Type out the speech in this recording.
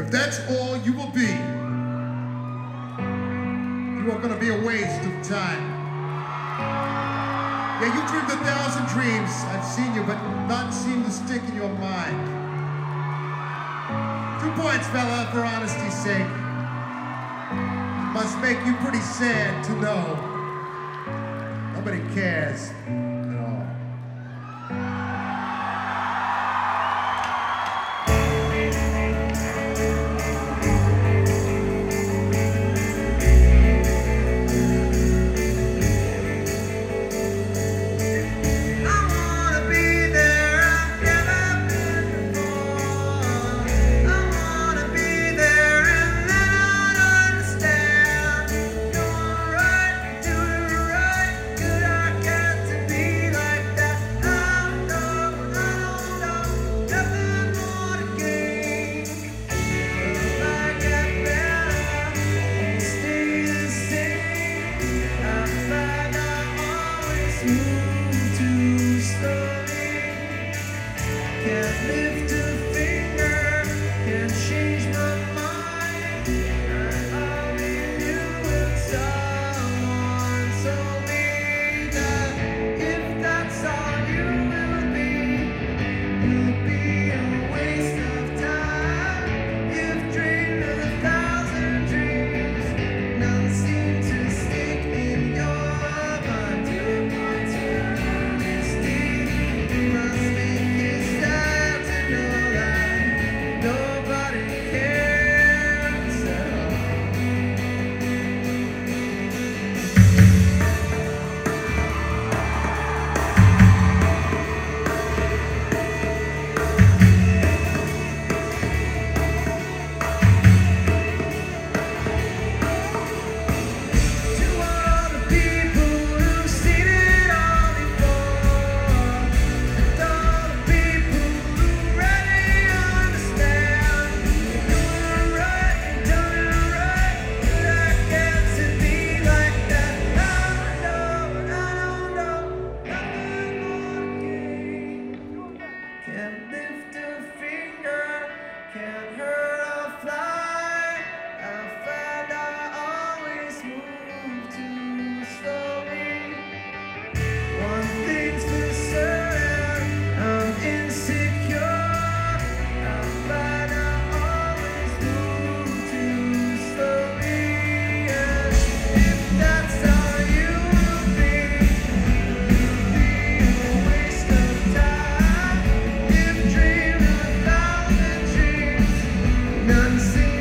If that's all you will be, you are going to be a waste of time. Yeah, you dreamed 1,000 dreams. I've seen you, but none seem to stick in your mind. 2 points, fella, for honesty's sake. Must make you pretty sad to know nobody cares at all. None